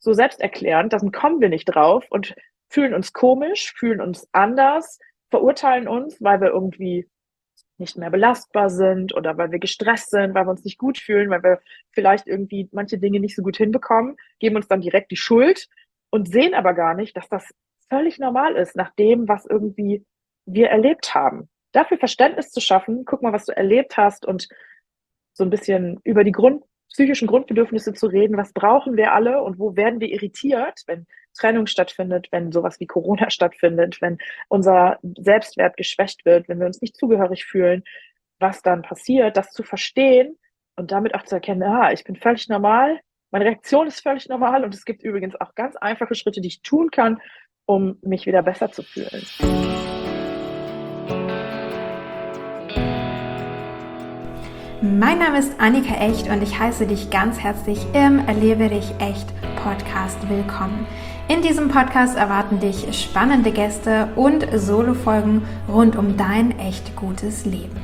so selbsterklärend, dann kommen wir nicht drauf und fühlen uns komisch, fühlen uns anders, verurteilen uns, weil wir irgendwie nicht mehr belastbar sind oder weil wir gestresst sind, weil wir uns nicht gut fühlen, weil wir vielleicht irgendwie manche Dinge nicht so gut hinbekommen, geben uns dann direkt die Schuld und sehen aber gar nicht, dass das völlig normal ist, nach dem, was irgendwie wir erlebt haben. Dafür Verständnis zu schaffen, guck mal, was du erlebt hast und so ein bisschen über die psychischen Grundbedürfnisse zu reden. Was brauchen wir alle und wo werden wir irritiert, wenn Trennung stattfindet, wenn sowas wie Corona stattfindet, wenn unser Selbstwert geschwächt wird, wenn wir uns nicht zugehörig fühlen, was dann passiert, das zu verstehen und damit auch zu erkennen, ich bin völlig normal, meine Reaktion ist völlig normal und es gibt übrigens auch ganz einfache Schritte, die ich tun kann, um mich wieder besser zu fühlen. Mein Name ist Annika Echt und ich heiße dich ganz herzlich im Erlebe dich echt Podcast willkommen. In diesem Podcast erwarten dich spannende Gäste und Solo-Folgen rund um dein echt gutes Leben.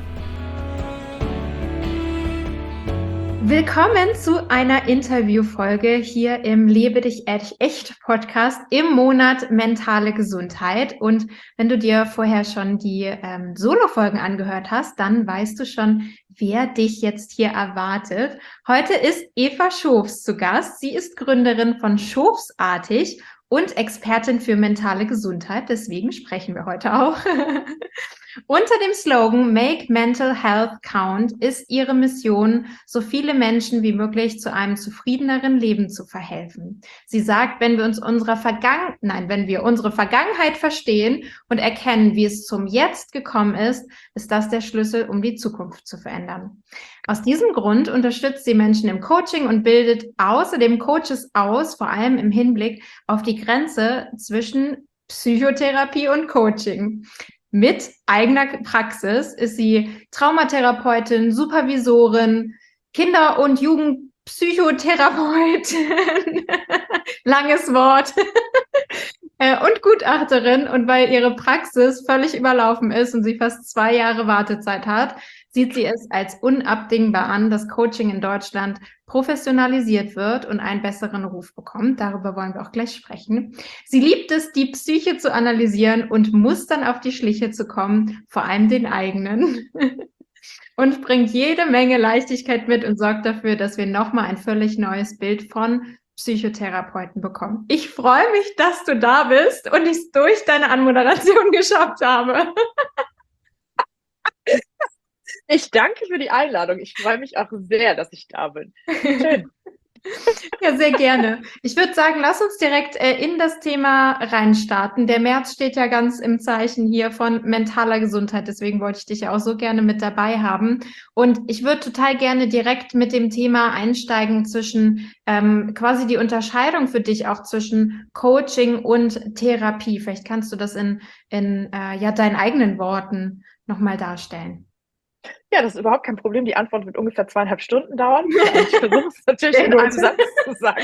Willkommen zu einer Interviewfolge hier im Lebe dich echt Podcast im Monat mentale Gesundheit. Und wenn du dir vorher schon die Solo-Folgen angehört hast, dann weißt du schon, wer dich jetzt hier erwartet. Heute ist Eva Schofs zu Gast. Sie ist Gründerin von Schofsartig und Expertin für mentale Gesundheit. Deswegen sprechen wir heute auch. Unter dem Slogan Make Mental Health Count ist ihre Mission, so viele Menschen wie möglich zu einem zufriedeneren Leben zu verhelfen. Sie sagt, wenn wir unsere Vergangenheit verstehen und erkennen, wie es zum Jetzt gekommen ist das der Schlüssel, um die Zukunft zu verändern. Aus diesem Grund unterstützt sie Menschen im Coaching und bildet außerdem Coaches aus, vor allem im Hinblick auf die Grenze zwischen Psychotherapie und Coaching. Mit eigener Praxis ist sie Traumatherapeutin, Supervisorin, Kinder- und Jugendpsychotherapeutin, langes Wort, und Gutachterin. Und weil ihre Praxis völlig überlaufen ist und sie fast 2 Jahre Wartezeit hat, sieht sie es als unabdingbar an, dass Coaching in Deutschland professionalisiert wird und einen besseren Ruf bekommt. Darüber wollen wir auch gleich sprechen. Sie liebt es, die Psyche zu analysieren und Mustern auf die Schliche zu kommen, vor allem den eigenen. Und bringt jede Menge Leichtigkeit mit und sorgt dafür, dass wir nochmal ein völlig neues Bild von Psychotherapeuten bekommen. Ich freue mich, dass du da bist und ich es durch deine Anmoderation geschafft habe. Ich danke für die Einladung. Ich freue mich auch sehr, dass ich da bin. Schön. Ja, sehr gerne. Ich würde sagen, lass uns direkt in das Thema reinstarten. Der März steht ja ganz im Zeichen hier von mentaler Gesundheit. Deswegen wollte ich dich ja auch so gerne mit dabei haben. Und ich würde total gerne direkt mit dem Thema einsteigen zwischen quasi die Unterscheidung für dich auch zwischen Coaching und Therapie. Vielleicht kannst du das in deinen eigenen Worten nochmal darstellen. Ja, das ist überhaupt kein Problem. Die Antwort wird ungefähr 2,5 Stunden dauern. Ich versuche es natürlich in einem Satz zu sagen.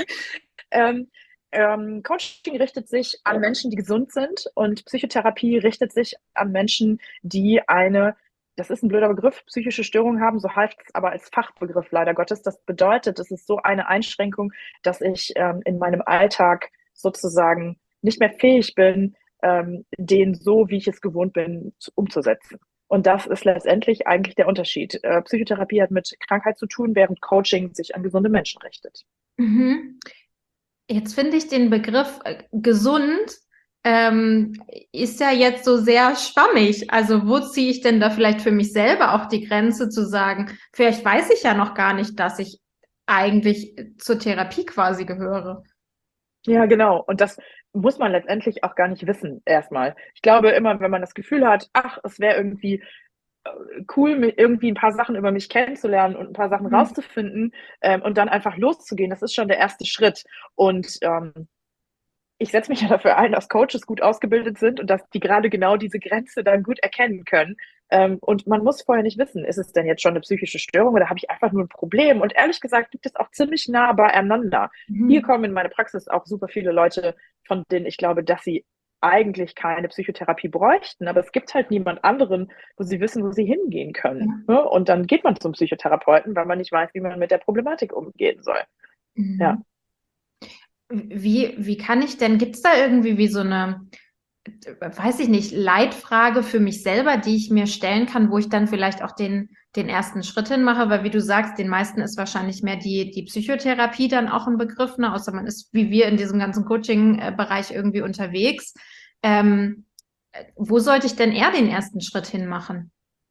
Coaching richtet sich an Menschen, die gesund sind und Psychotherapie richtet sich an Menschen, die das ist ein blöder Begriff, psychische Störungen haben, so heißt es aber als Fachbegriff leider Gottes. Das bedeutet, es ist so eine Einschränkung, dass ich in meinem Alltag sozusagen nicht mehr fähig bin, den so, wie ich es gewohnt bin, umzusetzen. Und das ist letztendlich eigentlich der Unterschied. Psychotherapie hat mit Krankheit zu tun, während Coaching sich an gesunde Menschen richtet. Mhm. Jetzt finde ich den Begriff gesund ist ja jetzt so sehr schwammig. Also wo ziehe ich denn da vielleicht für mich selber auch die Grenze zu sagen, vielleicht weiß ich ja noch gar nicht, dass ich eigentlich zur Therapie quasi gehöre. Ja, genau. Und das muss man letztendlich auch gar nicht wissen, erstmal. Ich glaube immer, wenn man das Gefühl hat, es wäre irgendwie cool, irgendwie ein paar Sachen über mich kennenzulernen und ein paar Sachen rauszufinden und dann einfach loszugehen, das ist schon der erste Schritt. Und ich setze mich ja dafür ein, dass Coaches gut ausgebildet sind und dass die gerade genau diese Grenze dann gut erkennen können. Und man muss vorher nicht wissen, ist es denn jetzt schon eine psychische Störung oder habe ich einfach nur ein Problem? Und ehrlich gesagt liegt es auch ziemlich nah beieinander. Hier kommen in meine Praxis auch super viele Leute, von denen ich glaube, dass sie eigentlich keine Psychotherapie bräuchten, aber es gibt halt niemand anderen, wo sie wissen, wo sie hingehen können. Ja. Ne? Und dann geht man zum Psychotherapeuten, weil man nicht weiß, wie man mit der Problematik umgehen soll. Mhm. Ja. Wie kann ich denn, gibt es da irgendwie wie so eine, weiß ich nicht, Leitfrage für mich selber, die ich mir stellen kann, wo ich dann vielleicht auch den ersten Schritt hinmache? Weil wie du sagst, den meisten ist wahrscheinlich mehr die Psychotherapie dann auch ein Begriff, ne? Außer man ist wie wir in diesem ganzen Coaching-Bereich irgendwie unterwegs. Ähm, Wo sollte ich denn eher den ersten Schritt hinmachen?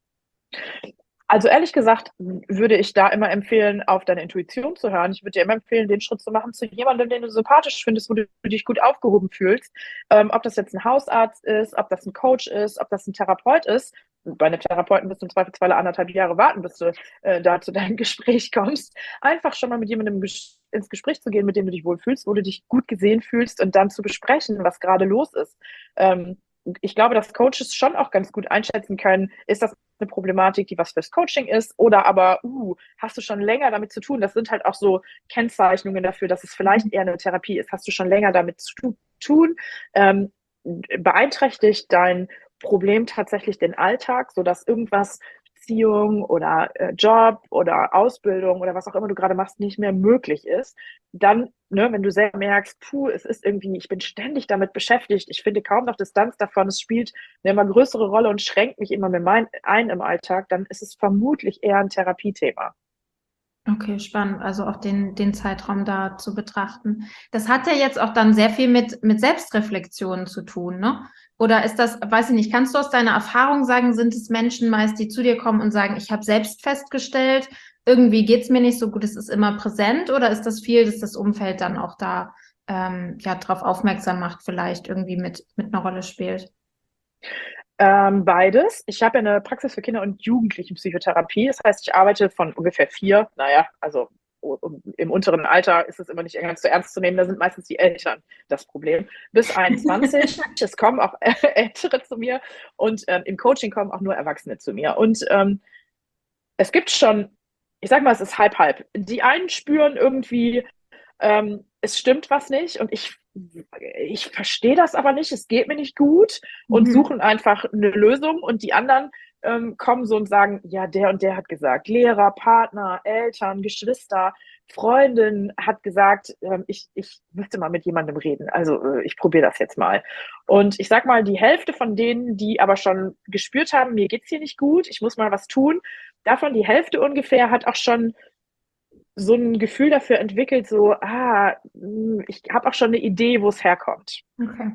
Also ehrlich gesagt würde ich da immer empfehlen, auf deine Intuition zu hören. Ich würde dir immer empfehlen, den Schritt zu machen zu jemandem, den du sympathisch findest, wo du dich gut aufgehoben fühlst. Ob das jetzt ein Hausarzt ist, ob das ein Coach ist, ob das ein Therapeut ist. Bei einem Therapeuten musst du im Zweifelsfall 1,5 Jahre warten, bis du da zu deinem Gespräch kommst. Einfach schon mal mit jemandem ins Gespräch zu gehen, mit dem du dich wohlfühlst, wo du dich gut gesehen fühlst und dann zu besprechen, was gerade los ist. Ich glaube, dass Coaches schon auch ganz gut einschätzen können, ist das eine Problematik, die was fürs Coaching ist, oder aber, hast du schon länger damit zu tun? Das sind halt auch so Kennzeichnungen dafür, dass es vielleicht eher eine Therapie ist. Hast du schon länger damit zu tun? Beeinträchtigt dein Problem tatsächlich den Alltag, sodass irgendwas Beziehung oder Job oder Ausbildung oder was auch immer du gerade machst, nicht mehr möglich ist, dann, ne, wenn du selber merkst, es ist irgendwie, ich bin ständig damit beschäftigt, ich finde kaum noch Distanz davon, es spielt eine immer größere Rolle und schränkt mich immer mehr ein im Alltag, dann ist es vermutlich eher ein Therapiethema. Okay, spannend. Also auch den Zeitraum da zu betrachten. Das hat ja jetzt auch dann sehr viel mit Selbstreflexion zu tun, ne? Oder ist das, weiß ich nicht, kannst du aus deiner Erfahrung sagen, sind es Menschen meist, die zu dir kommen und sagen, ich habe selbst festgestellt, irgendwie geht's mir nicht so gut, es ist immer präsent, oder ist das viel, dass das Umfeld dann auch da ja drauf aufmerksam macht, vielleicht irgendwie mit einer Rolle spielt? Beides. Ich habe ja eine Praxis für Kinder- und Jugendlichenpsychotherapie. Das heißt, ich arbeite von ungefähr 4, naja, also im unteren Alter ist es immer nicht ganz so ernst zu nehmen, da sind meistens die Eltern das Problem, bis 21. Es kommen auch Ältere zu mir und im Coaching kommen auch nur Erwachsene zu mir. Und es gibt schon, ich sag mal, es ist halb halb. Die einen spüren irgendwie, es stimmt was nicht und ich verstehe das aber nicht, es geht mir nicht gut und Mhm. suchen einfach eine Lösung und die anderen kommen so und sagen, ja, der und der hat gesagt, Lehrer, Partner, Eltern, Geschwister, Freundin hat gesagt, ich müsste mal mit jemandem reden. Also ich probiere das jetzt mal. Und ich sag mal, die Hälfte von denen, die aber schon gespürt haben, mir geht's hier nicht gut, ich muss mal was tun, davon die Hälfte ungefähr hat auch schon so ein Gefühl dafür entwickelt, so, ich habe auch schon eine Idee, wo es herkommt. Okay.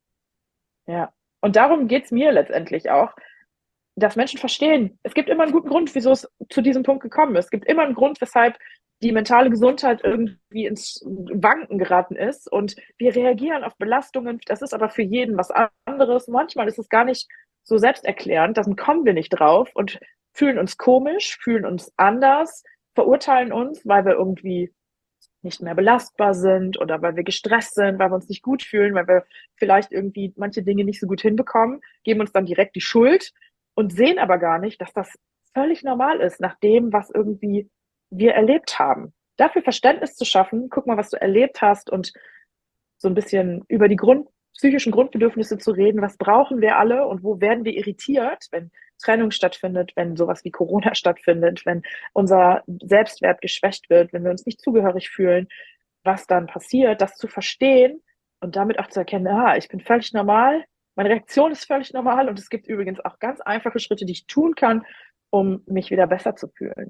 Ja. Und darum geht's mir letztendlich auch, dass Menschen verstehen, es gibt immer einen guten Grund, wieso es zu diesem Punkt gekommen ist. Es gibt immer einen Grund, weshalb die mentale Gesundheit irgendwie ins Wanken geraten ist. Und wir reagieren auf Belastungen. Das ist aber für jeden was anderes. Manchmal ist es gar nicht so selbsterklärend. Da kommen wir nicht drauf und fühlen uns komisch, fühlen uns anders, verurteilen uns, weil wir irgendwie nicht mehr belastbar sind oder weil wir gestresst sind, weil wir uns nicht gut fühlen, weil wir vielleicht irgendwie manche Dinge nicht so gut hinbekommen, geben uns dann direkt die Schuld und sehen aber gar nicht, dass das völlig normal ist, nach dem, was irgendwie wir erlebt haben. Dafür Verständnis zu schaffen, guck mal, was du erlebt hast und so ein bisschen über die psychischen Grundbedürfnisse zu reden. Was brauchen wir alle und wo werden wir irritiert, wenn Trennung stattfindet, wenn sowas wie Corona stattfindet, wenn unser Selbstwert geschwächt wird, wenn wir uns nicht zugehörig fühlen, was dann passiert, das zu verstehen und damit auch zu erkennen, ich bin völlig normal, meine Reaktion ist völlig normal und es gibt übrigens auch ganz einfache Schritte, die ich tun kann, um mich wieder besser zu fühlen.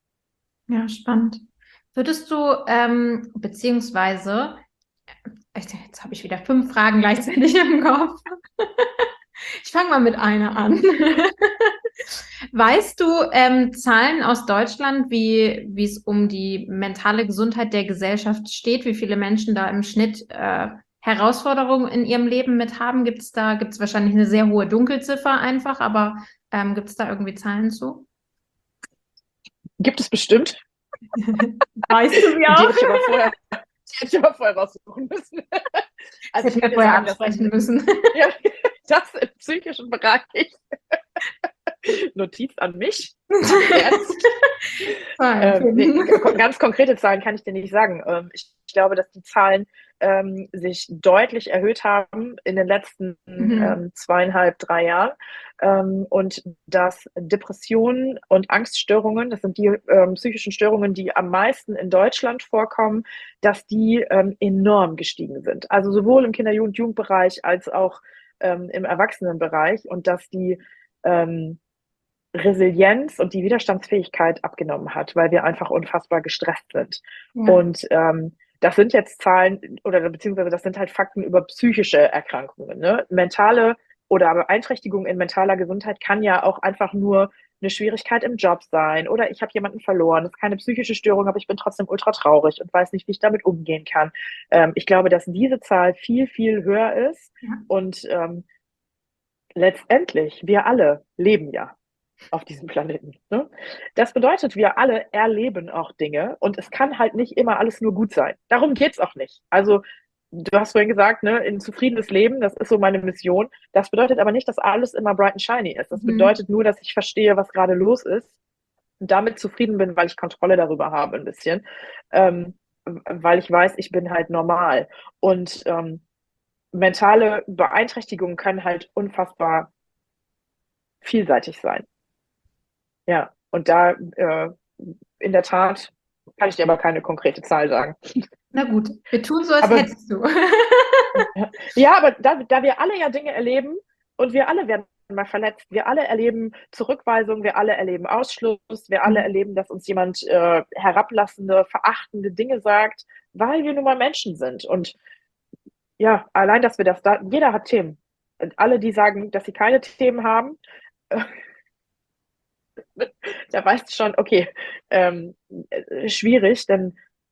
Ja, spannend. Würdest du, beziehungsweise, jetzt habe ich wieder 5 Fragen gleichzeitig im Kopf. Ich fange mal mit einer an. Weißt du, Zahlen aus Deutschland, wie es um die mentale Gesundheit der Gesellschaft steht, wie viele Menschen da im Schnitt Herausforderungen in ihrem Leben mit haben? Gibt's wahrscheinlich eine sehr hohe Dunkelziffer einfach, aber gibt es da irgendwie Zahlen zu? Gibt es bestimmt. Weißt du sie Die auch? hätte ich aber vorher, die hätte ich aber vorher raussuchen müssen. Das Also ich hätten wir kann dir vorher sagen, dass absprechen müssen. ja, das im psychischen Bereich. Notiz an mich. Ernst. Nee, ganz konkrete Zahlen kann ich dir nicht sagen. Ich glaube, dass die Zahlen sich deutlich erhöht haben in den letzten 2,5, 3 Jahren. Und dass Depressionen und Angststörungen, das sind die psychischen Störungen, die am meisten in Deutschland vorkommen, dass die enorm gestiegen sind. Also sowohl im Kinder-Jugendbereich als auch im Erwachsenenbereich, und dass die Resilienz und die Widerstandsfähigkeit abgenommen hat, weil wir einfach unfassbar gestresst sind. Ja. Und das sind jetzt Zahlen oder beziehungsweise das sind halt Fakten über psychische Erkrankungen. Ne? Mentale oder Beeinträchtigung in mentaler Gesundheit kann ja auch einfach nur eine Schwierigkeit im Job sein oder ich habe jemanden verloren. Das ist keine psychische Störung, aber ich bin trotzdem ultra traurig und weiß nicht, wie ich damit umgehen kann. Ich glaube, dass diese Zahl viel, viel höher ist Ja. und letztendlich, wir alle leben ja auf diesem Planeten. Ne? Das bedeutet, wir alle erleben auch Dinge und es kann halt nicht immer alles nur gut sein. Darum geht's auch nicht. Also du hast vorhin gesagt, ne, ein zufriedenes Leben, das ist so meine Mission. Das bedeutet aber nicht, dass alles immer bright and shiny ist. Das bedeutet nur, dass ich verstehe, was gerade los ist und damit zufrieden bin, weil ich Kontrolle darüber habe ein bisschen, weil ich weiß, ich bin halt normal. Und mentale Beeinträchtigungen können halt unfassbar vielseitig sein. Ja, und da in der Tat kann ich dir aber keine konkrete Zahl sagen. Na gut, wir tun so, als Aber hättest du. ja, aber da wir alle ja Dinge erleben und wir alle werden mal verletzt, wir alle erleben Zurückweisung, wir alle erleben Ausschluss, wir alle erleben, dass uns jemand herablassende, verachtende Dinge sagt, weil wir nun mal Menschen sind. Und ja, allein, dass wir das da, jeder hat Themen. Und alle, die sagen, dass sie keine Themen haben, da weißt du schon, okay, schwierig, denn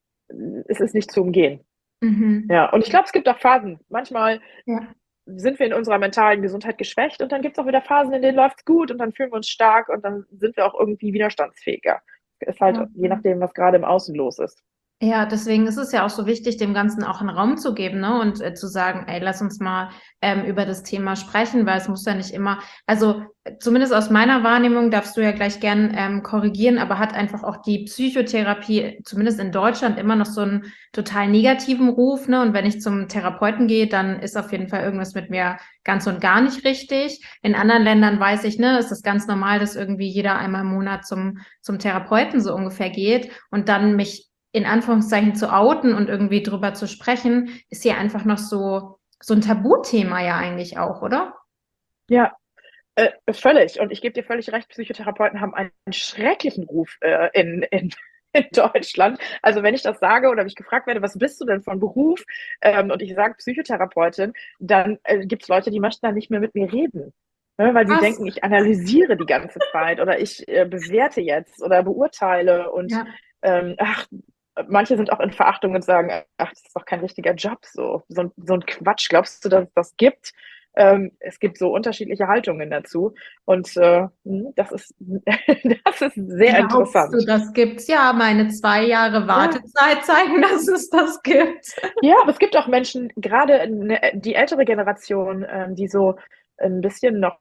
es ist nicht zu umgehen. Ja, und ich glaube, es gibt auch Phasen. Manchmal Ja. sind wir in unserer mentalen Gesundheit geschwächt und dann gibt es auch wieder Phasen, in denen läuft es gut und dann fühlen wir uns stark und dann sind wir auch irgendwie widerstandsfähiger. Ist halt Ja. je nachdem, was gerade im Außen los ist. Ja, deswegen ist es ja auch so wichtig, dem Ganzen auch einen Raum zu geben, ne? Und zu sagen, ey, lass uns mal über das Thema sprechen, weil es muss ja nicht immer, also zumindest aus meiner Wahrnehmung, darfst du ja gleich gern korrigieren, aber hat einfach auch die Psychotherapie, zumindest in Deutschland, immer noch so einen total negativen Ruf, ne? Und wenn ich zum Therapeuten gehe, dann ist auf jeden Fall irgendwas mit mir ganz und gar nicht richtig. In anderen Ländern weiß ich, ne, ist das ganz normal, dass irgendwie jeder einmal im Monat zum Therapeuten so ungefähr geht und dann mich in Anführungszeichen zu outen und irgendwie drüber zu sprechen, ist hier einfach noch so ein Tabuthema ja eigentlich auch, oder? Ja, völlig. Und ich gebe dir völlig recht, Psychotherapeuten haben einen schrecklichen Ruf in Deutschland. Also wenn ich das sage oder wenn ich gefragt werde, was bist du denn von Beruf? Und ich sage Psychotherapeutin, dann gibt es Leute, die möchten dann nicht mehr mit mir reden. Ne, weil die denken, ich analysiere die ganze Zeit oder ich bewerte jetzt oder beurteile und Ja. ach, manche sind auch in Verachtung und sagen, ach, das ist doch kein richtiger Job, so ein Quatsch. Glaubst du, dass es das gibt? Es gibt so unterschiedliche Haltungen dazu und das ist, das ist sehr Glaubst du, interessant. das gibt's? Ja, meine 2 Jahre Wartezeit zeigen, dass es das gibt. Ja, aber es gibt auch Menschen, gerade die ältere Generation, die so ein bisschen noch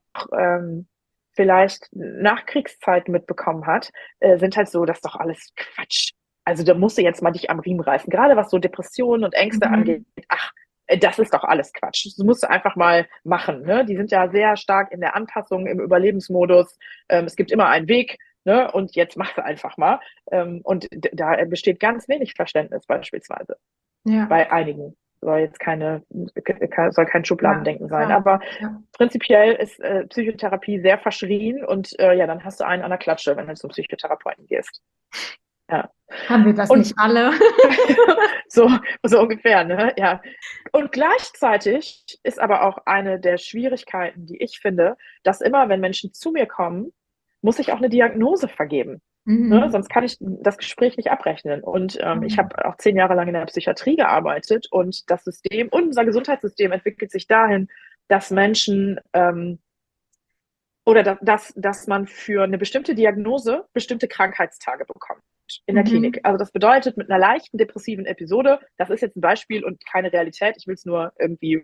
vielleicht Nachkriegszeit mitbekommen hat, sind halt so, das ist doch alles Quatsch. Also da musst du jetzt mal dich am Riemen reißen. Gerade was so Depressionen und Ängste angeht, ach, das ist doch alles Quatsch. Das musst du einfach mal machen. Ne? Die sind ja sehr stark in der Anpassung, im Überlebensmodus. Es gibt immer einen Weg, ne? Und jetzt machst du einfach mal. Und da besteht ganz wenig Verständnis beispielsweise Ja. bei einigen. Soll jetzt soll kein Schubladendenken sein. Ja. Aber Ja. prinzipiell ist Psychotherapie sehr verschrien und ja, dann hast du einen an der Klatsche, wenn du zum Psychotherapeuten gehst. Ja. Haben wir das Und nicht alle? so ungefähr, ne? Ja. Und gleichzeitig ist aber auch eine der Schwierigkeiten, die ich finde, dass immer, wenn Menschen zu mir kommen, muss ich auch eine Diagnose vergeben. Ne? Sonst kann ich das Gespräch nicht abrechnen. Und ich habe auch 10 Jahre lang in der Psychiatrie gearbeitet und das System, unser Gesundheitssystem entwickelt sich dahin, dass Menschen oder dass man für eine bestimmte Diagnose bestimmte Krankheitstage bekommt in der Klinik. Also das bedeutet, mit einer leichten depressiven Episode, das ist jetzt ein Beispiel und keine Realität, ich will es nur irgendwie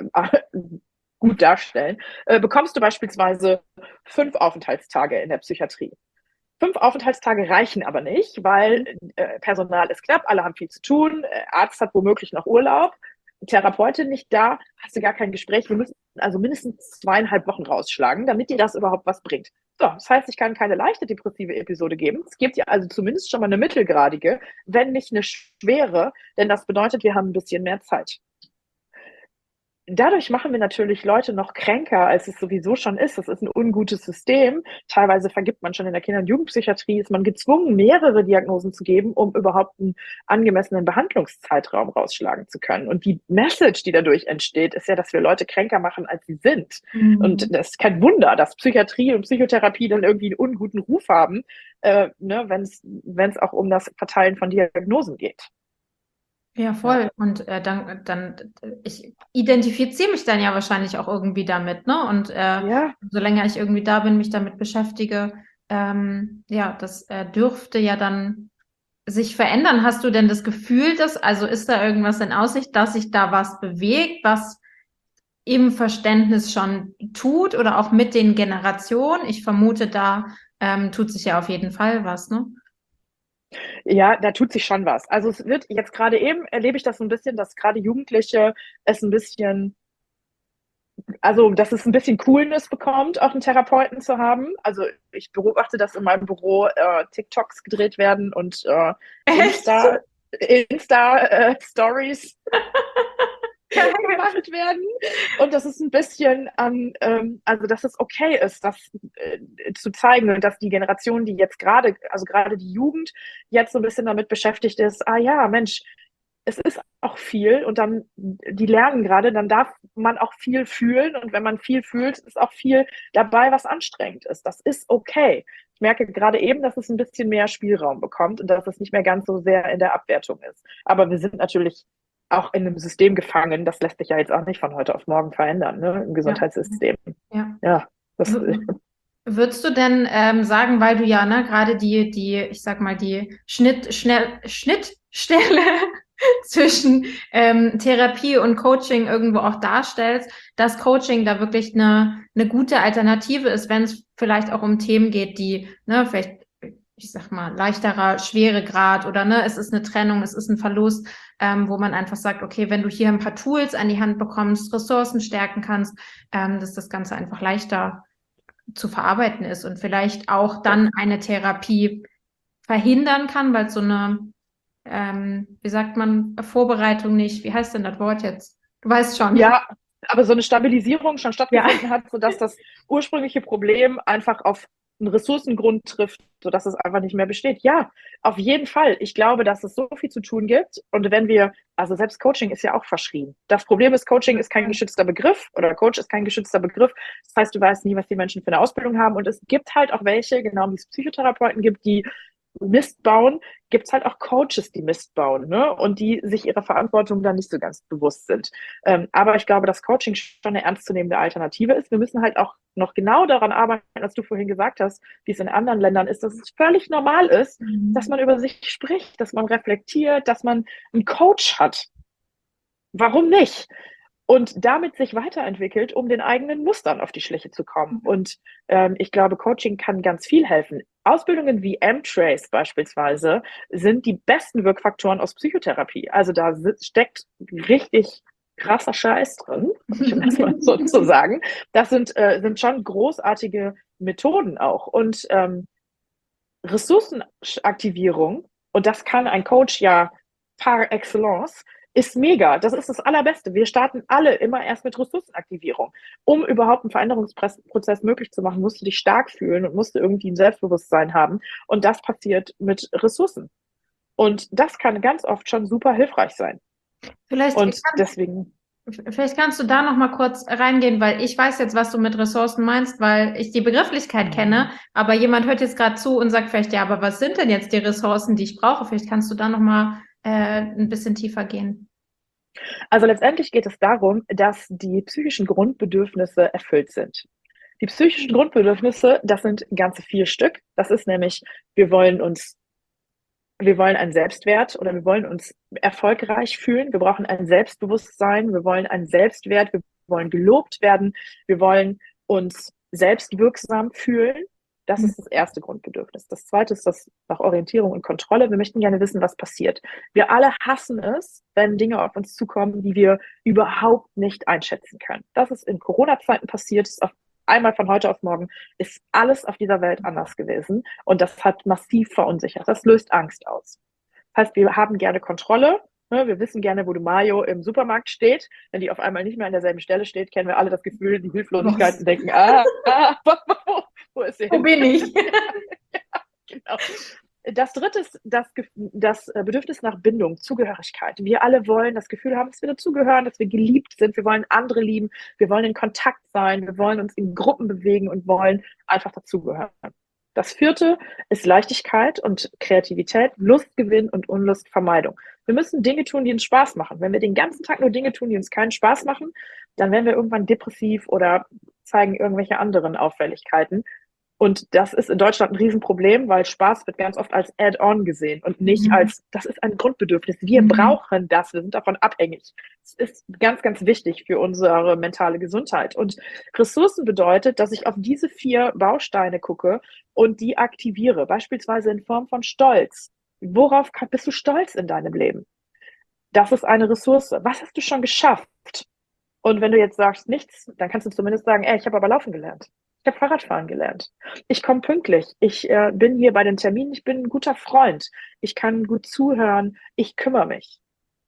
gut darstellen, bekommst du beispielsweise 5 Aufenthaltstage in der Psychiatrie. 5 Aufenthaltstage reichen aber nicht, weil Personal ist knapp, alle haben viel zu tun, Arzt hat womöglich noch Urlaub, Therapeutin nicht da, hast du gar kein Gespräch. Wir müssen also mindestens 2,5 Wochen rausschlagen, damit dir das überhaupt was bringt. So, das heißt, ich kann keine leichte depressive Episode geben. Es gibt ja also zumindest schon mal eine mittelgradige, wenn nicht eine schwere, denn das bedeutet, wir haben ein bisschen mehr Zeit. Dadurch machen wir natürlich Leute noch kränker, als es sowieso schon ist. Das ist ein ungutes System. Teilweise vergibt man schon in der Kinder- und Jugendpsychiatrie, ist man gezwungen, mehrere Diagnosen zu geben, um überhaupt einen angemessenen Behandlungszeitraum rausschlagen zu können. Und die Message, die dadurch entsteht, ist ja, dass wir Leute kränker machen, als sie sind. Und das ist kein Wunder, dass Psychiatrie und Psychotherapie dann irgendwie einen unguten Ruf haben, wenn es auch um das Verteilen von Diagnosen geht. Ja, voll. Und ich identifiziere mich dann ja wahrscheinlich auch irgendwie damit, ne? Und solange ich irgendwie da bin, mich damit beschäftige, das dürfte ja dann sich verändern. Hast du denn das Gefühl, also ist da irgendwas in Aussicht, dass sich da was bewegt, was im Verständnis schon tut oder auch mit den Generationen? Ich vermute, da tut sich ja auf jeden Fall was, ne? Ja, da tut sich schon was. Also es wird jetzt gerade eben, erlebe ich das so ein bisschen, dass gerade Jugendliche es ein bisschen, also dass es ein bisschen Coolness bekommt, auch einen Therapeuten zu haben. Also ich beobachte, dass in meinem Büro TikToks gedreht werden und Insta-Stories gemacht werden. Und dass es ein bisschen also dass es okay ist, das zu zeigen und dass die Generation, die jetzt gerade, also gerade die Jugend, jetzt so ein bisschen damit beschäftigt ist, ah ja, Mensch, es ist auch viel und dann, die lernen gerade, dann darf man auch viel fühlen und wenn man viel fühlt, ist auch viel dabei, was anstrengend ist. Das ist okay. Ich merke gerade eben, dass es ein bisschen mehr Spielraum bekommt und dass es nicht mehr ganz so sehr in der Abwertung ist. Aber wir sind natürlich auch in einem System gefangen. Das lässt sich ja jetzt auch nicht von heute auf morgen verändern, ne? Im Gesundheitssystem. Ja. Das, Würdest du denn sagen, weil du ja gerade ich sag mal, die Schnittstelle zwischen Therapie und Coaching irgendwo auch darstellst, dass Coaching da wirklich eine gute Alternative ist, wenn es vielleicht auch um Themen geht, die, vielleicht, ich sag mal, leichterer Schweregrad oder es ist eine Trennung, es ist ein Verlust, wo man einfach sagt, okay, wenn du hier ein paar Tools an die Hand bekommst, Ressourcen stärken kannst, dass das Ganze einfach leichter zu verarbeiten ist und vielleicht auch dann eine Therapie verhindern kann, weil so eine, wie sagt man, Vorbereitung nicht, wie heißt denn das Wort jetzt? Du weißt schon. Ja, aber so eine Stabilisierung schon stattgefunden hat, sodass das ursprüngliche Problem einfach auf einen Ressourcengrund trifft, sodass es einfach nicht mehr besteht. Ja, auf jeden Fall. Ich glaube, dass es so viel zu tun gibt. Und wenn wir, also selbst Coaching ist ja auch verschrien. Das Problem ist, Coaching ist kein geschützter Begriff oder Coach ist kein geschützter Begriff. Das heißt, du weißt nie, was die Menschen für eine Ausbildung haben. Und es gibt halt auch welche, genau wie es Psychotherapeuten gibt, die Mist bauen, gibt es halt auch Coaches, die Mist bauen, ne? Und die sich ihrer Verantwortung dann nicht so ganz bewusst sind. Aber ich glaube, dass Coaching schon eine ernstzunehmende Alternative ist. Wir müssen halt auch noch genau daran arbeiten, als du vorhin gesagt hast, wie es in anderen Ländern ist, dass es völlig normal ist, dass man über sich spricht, dass man reflektiert, dass man einen Coach hat. Warum nicht? Und damit sich weiterentwickelt, um den eigenen Mustern auf die Schliche zu kommen. Und ich glaube, Coaching kann ganz viel helfen. Ausbildungen wie M-Trace beispielsweise sind die besten Wirkfaktoren aus Psychotherapie. Also da steckt richtig krasser Scheiß drin, um das mal so zu sagen. Das sind schon großartige Methoden auch. Und Ressourcenaktivierung, und das kann ein Coach ja par excellence, ist mega. Das ist das Allerbeste. Wir starten alle immer erst mit Ressourcenaktivierung. Um überhaupt einen Veränderungsprozess möglich zu machen, musst du dich stark fühlen und musst du irgendwie ein Selbstbewusstsein haben. Und das passiert mit Ressourcen. Und das kann ganz oft schon super hilfreich sein. Vielleicht kannst du da noch mal kurz reingehen, weil ich weiß jetzt, was du mit Ressourcen meinst, weil ich die Begrifflichkeit kenne, aber jemand hört jetzt gerade zu und sagt vielleicht, ja, aber was sind denn jetzt die Ressourcen, die ich brauche? Vielleicht kannst du da noch mal ein bisschen tiefer gehen. Also letztendlich geht es darum, dass die psychischen Grundbedürfnisse erfüllt sind. Die psychischen Grundbedürfnisse, das sind ganze 4 Stück. Das ist nämlich, wir wollen einen Selbstwert oder wir wollen uns erfolgreich fühlen. Wir brauchen ein Selbstbewusstsein. Wir wollen einen Selbstwert. Wir wollen gelobt werden. Wir wollen uns selbstwirksam fühlen. Das ist das erste Grundbedürfnis. Das zweite ist das nach Orientierung und Kontrolle. Wir möchten gerne wissen, was passiert. Wir alle hassen es, wenn Dinge auf uns zukommen, die wir überhaupt nicht einschätzen können. Das ist in Corona-Zeiten passiert, ist auf einmal von heute auf morgen, ist alles auf dieser Welt anders gewesen. Und das hat massiv verunsichert. Das löst Angst aus. Das heißt, wir haben gerne Kontrolle. Wir wissen gerne, wo die Mayo im Supermarkt steht. Wenn die auf einmal nicht mehr an derselben Stelle steht, kennen wir alle das Gefühl, die Hilflosigkeit und denken, wo ist sie hin? Wo bin ich? Ja, genau. Das dritte ist das Bedürfnis nach Bindung, Zugehörigkeit. Wir alle wollen das Gefühl haben, dass wir dazugehören, dass wir geliebt sind. Wir wollen andere lieben. Wir wollen in Kontakt sein. Wir wollen uns in Gruppen bewegen und wollen einfach dazugehören. Das vierte ist Leichtigkeit und Kreativität, Lustgewinn und Unlustvermeidung. Wir müssen Dinge tun, die uns Spaß machen. Wenn wir den ganzen Tag nur Dinge tun, die uns keinen Spaß machen, dann werden wir irgendwann depressiv oder zeigen irgendwelche anderen Auffälligkeiten. Und das ist in Deutschland ein Riesenproblem, weil Spaß wird ganz oft als Add-on gesehen und nicht als, das ist ein Grundbedürfnis. Wir brauchen das, wir sind davon abhängig. Es ist ganz, ganz wichtig für unsere mentale Gesundheit. Und Ressourcen bedeutet, dass ich auf diese 4 Bausteine gucke und die aktiviere, beispielsweise in Form von Stolz. Worauf bist du stolz in deinem Leben? Das ist eine Ressource. Was hast du schon geschafft? Und wenn du jetzt sagst nichts, dann kannst du zumindest sagen, ich habe aber laufen gelernt. Ich habe Fahrradfahren gelernt. Ich komme pünktlich. Ich bin hier bei den Terminen. Ich bin ein guter Freund. Ich kann gut zuhören. Ich kümmere mich.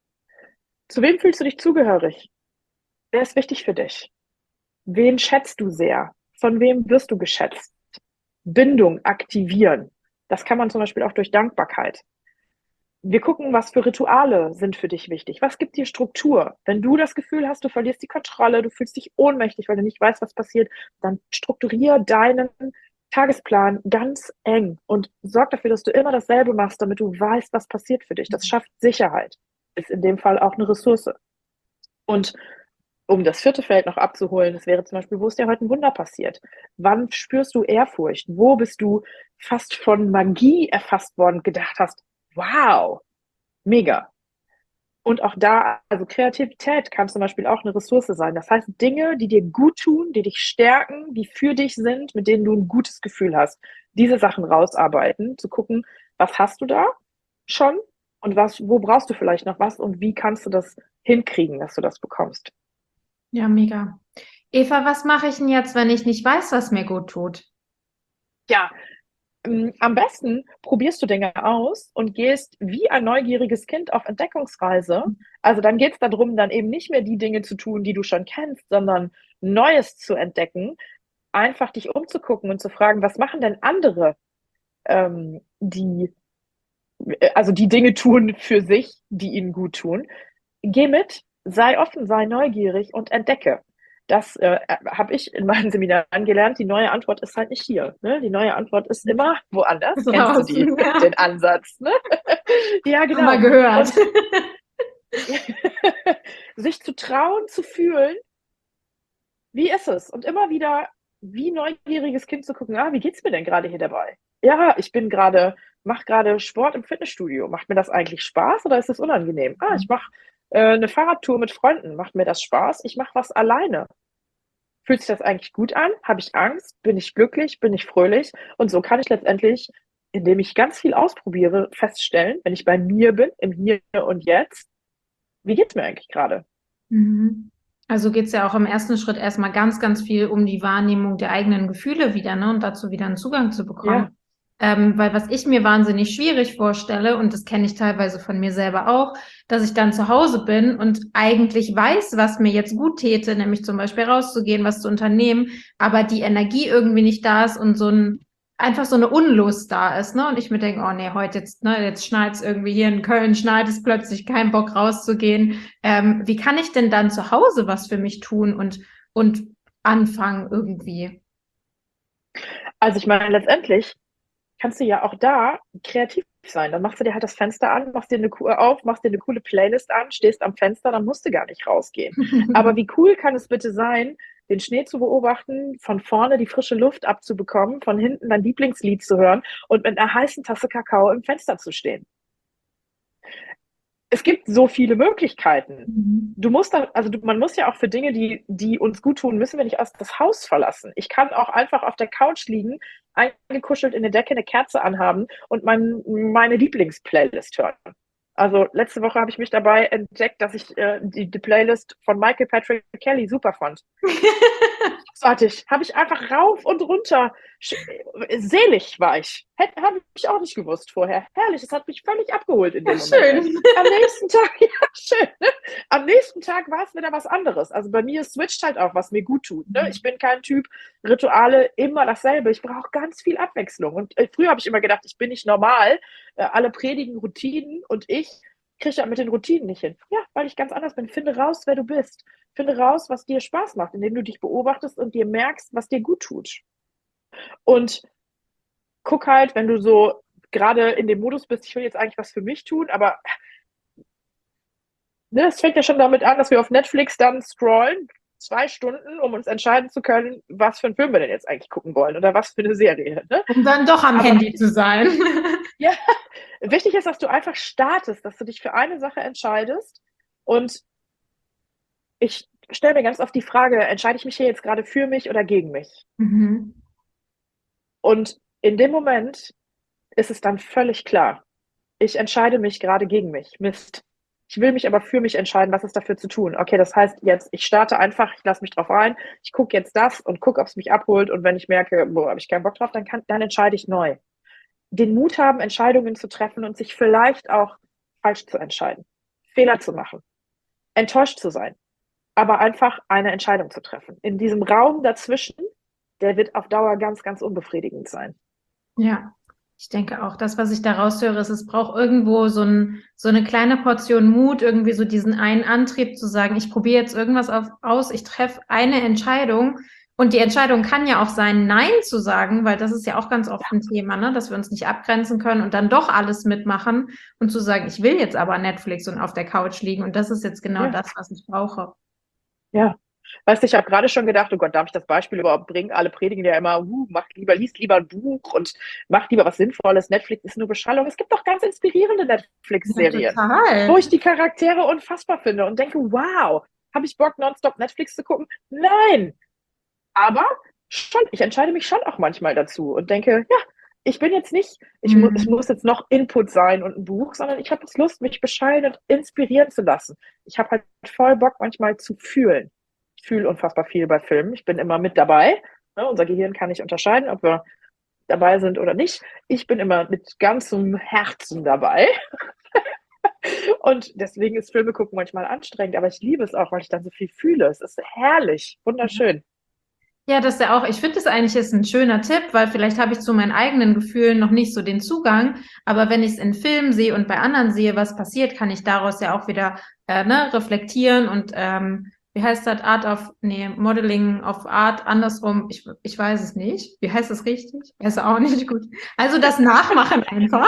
Zu wem fühlst du dich zugehörig? Wer ist wichtig für dich? Wen schätzt du sehr? Von wem wirst du geschätzt? Bindung aktivieren. Das kann man zum Beispiel auch durch Dankbarkeit. Wir gucken, was für Rituale sind für dich wichtig. Was gibt dir Struktur? Wenn du das Gefühl hast, du verlierst die Kontrolle, du fühlst dich ohnmächtig, weil du nicht weißt, was passiert, dann strukturiere deinen Tagesplan ganz eng und sorg dafür, dass du immer dasselbe machst, damit du weißt, was passiert für dich. Das schafft Sicherheit. Ist in dem Fall auch eine Ressource. Und um das vierte Feld noch abzuholen, das wäre zum Beispiel, wo ist dir heute ein Wunder passiert? Wann spürst du Ehrfurcht? Wo bist du fast von Magie erfasst worden und gedacht hast, wow, mega. Und auch da, also Kreativität kann zum Beispiel auch eine Ressource sein. Das heißt, Dinge, die dir gut tun, die dich stärken, die für dich sind, mit denen du ein gutes Gefühl hast, diese Sachen rausarbeiten, zu gucken, was hast du da schon und wo brauchst du vielleicht noch was und wie kannst du das hinkriegen, dass du das bekommst. Ja, mega. Eva, was mache ich denn jetzt, wenn ich nicht weiß, was mir gut tut? Ja, am besten probierst du Dinge aus und gehst wie ein neugieriges Kind auf Entdeckungsreise. Also dann geht es darum, dann eben nicht mehr die Dinge zu tun, die du schon kennst, sondern Neues zu entdecken, einfach dich umzugucken und zu fragen, was machen denn andere, die Dinge tun für sich, die ihnen gut tun. Geh mit, sei offen, sei neugierig und entdecke. Das habe ich in meinen Seminaren gelernt. Die neue Antwort ist halt nicht hier. Ne? Die neue Antwort ist immer woanders. Kennst du den Ansatz? Ne? Ja, genau. Mal gehört. Sich zu trauen, zu fühlen, wie ist es? Und immer wieder wie neugieriges Kind zu gucken, wie geht's mir denn gerade hier dabei? Ja, mache gerade Sport im Fitnessstudio. Macht mir das eigentlich Spaß oder ist es unangenehm? Ich mache eine Fahrradtour mit Freunden. Macht mir das Spaß? Ich mache was alleine. Fühlt sich das eigentlich gut an? Habe ich Angst? Bin ich glücklich? Bin ich fröhlich? Und so kann ich letztendlich, indem ich ganz viel ausprobiere, feststellen, wenn ich bei mir bin, im Hier und Jetzt, wie geht's mir eigentlich gerade? Also geht es ja auch im ersten Schritt erstmal ganz, ganz viel um die Wahrnehmung der eigenen Gefühle wieder, ne? Und dazu wieder einen Zugang zu bekommen. Weil was ich mir wahnsinnig schwierig vorstelle, und das kenne ich teilweise von mir selber auch, dass ich dann zu Hause bin und eigentlich weiß, was mir jetzt gut täte, nämlich zum Beispiel rauszugehen, was zu unternehmen, aber die Energie irgendwie nicht da ist und einfach so eine Unlust da ist, ne? Und ich mir denke, oh nee, heute jetzt, ne, jetzt schneit es irgendwie hier in Köln, schneit es plötzlich, kein Bock rauszugehen. Wie kann ich denn dann zu Hause was für mich tun und anfangen irgendwie? Also ich meine, letztendlich kannst du ja auch da kreativ sein. Dann machst du dir halt das Fenster an, machst dir eine machst dir eine coole Playlist an, stehst am Fenster, dann musst du gar nicht rausgehen. Aber wie cool kann es bitte sein, den Schnee zu beobachten, von vorne die frische Luft abzubekommen, von hinten dein Lieblingslied zu hören und mit einer heißen Tasse Kakao im Fenster zu stehen. es gibt so viele Möglichkeiten. Mhm. Man muss ja auch für Dinge, die uns gut tun, müssen wir nicht aus das Haus verlassen. Ich kann auch einfach auf der Couch liegen, eingekuschelt in der Decke, eine Kerze anhaben und meine Lieblingsplaylist hören. Also letzte Woche habe ich mich dabei entdeckt, dass ich die Playlist von Michael Patrick Kelly super fand. Großartig. Habe ich einfach rauf und runter. Selig war ich. Habe ich auch nicht gewusst vorher. Herrlich, es hat mich völlig abgeholt in Ja, dem Moment. schön. Am nächsten Tag, ja, schön. Ne? Am nächsten Tag war es wieder was anderes. Also bei mir switcht halt auch, was mir gut tut. Ne? Ich bin kein Typ, Rituale immer dasselbe. Ich brauche ganz viel Abwechslung. Und früher habe ich immer gedacht, ich bin nicht normal. Alle predigen Routinen und ich kriege ja mit den Routinen nicht hin. Ja, weil ich ganz anders bin. Finde raus, wer du bist. Finde raus, was dir Spaß macht, indem du dich beobachtest und dir merkst, was dir gut tut. Und guck halt, wenn du so gerade in dem Modus bist, ich will jetzt eigentlich was für mich tun, aber ne, es fängt ja schon damit an, dass wir auf Netflix dann scrollen, 2 Stunden, um uns entscheiden zu können, was für einen Film wir denn jetzt eigentlich gucken wollen oder was für eine Serie. Ne? Um dann doch am Aber Handy zu sein. ja, wichtig ist, dass du einfach startest, dass du dich für eine Sache entscheidest. Und ich stelle mir ganz oft die Frage, entscheide ich mich hier jetzt gerade für mich oder gegen mich? Mhm. Und in dem Moment ist es dann völlig klar. Ich entscheide mich gerade gegen mich. Mist. Ich will mich aber für mich entscheiden, was ist dafür zu tun. Okay, das heißt jetzt, ich starte einfach, ich lasse mich drauf rein, ich gucke jetzt das und gucke, ob es mich abholt. Und wenn ich merke, boah, habe ich keinen Bock drauf, dann entscheide ich neu. Den Mut haben, Entscheidungen zu treffen und sich vielleicht auch falsch zu entscheiden, Fehler zu machen, enttäuscht zu sein, aber einfach eine Entscheidung zu treffen. In diesem Raum dazwischen, der wird auf Dauer ganz, ganz unbefriedigend sein. Ja, ich denke auch, das, was ich da raushöre, ist, es braucht irgendwo so eine kleine Portion Mut, irgendwie so diesen einen Antrieb zu sagen, ich probiere jetzt irgendwas aus, ich treffe eine Entscheidung. Und die Entscheidung kann ja auch sein, Nein zu sagen, weil das ist ja auch ganz oft ein Thema, ne? Dass wir uns nicht abgrenzen können und dann doch alles mitmachen und zu sagen, ich will jetzt aber Netflix und auf der Couch liegen und das ist jetzt genau Ja, das, was ich brauche. ja. Weißt du, ich habe gerade schon gedacht, oh Gott, darf ich das Beispiel überhaupt bringen? Alle predigen ja immer, liest lieber ein Buch und mach lieber was Sinnvolles. Netflix ist nur Beschallung. Es gibt doch ganz inspirierende Ja, Netflix-Serien, wo total. ich die Charaktere unfassbar finde und denke, wow, habe ich Bock, nonstop Netflix zu gucken? Nein, aber schon, ich entscheide mich schon auch manchmal dazu und denke, ja, ich bin jetzt nicht, es Hm. muss jetzt noch Input sein und ein Buch, sondern ich habe jetzt Lust, mich beschallen und inspirieren zu lassen. Ich habe halt voll Bock, manchmal zu fühlen. Ich fühle unfassbar viel bei Filmen. Ich bin immer mit dabei. Ne, unser Gehirn kann nicht unterscheiden, ob wir dabei sind oder nicht. Ich bin immer mit ganzem Herzen dabei. Und deswegen ist Filme gucken manchmal anstrengend, aber ich liebe es auch, weil ich dann so viel fühle. Es ist herrlich, wunderschön. Ja, das ist ja auch, ich finde es eigentlich ist ein schöner Tipp, weil vielleicht habe ich zu meinen eigenen Gefühlen noch nicht so den Zugang, aber wenn ich es in Filmen sehe und bei anderen sehe, was passiert, kann ich daraus ja auch wieder ne, reflektieren und wie heißt das? Modeling of Art, andersrum, ich weiß es nicht. Wie heißt das richtig? Weiß auch nicht gut. Also das Nachmachen einfach.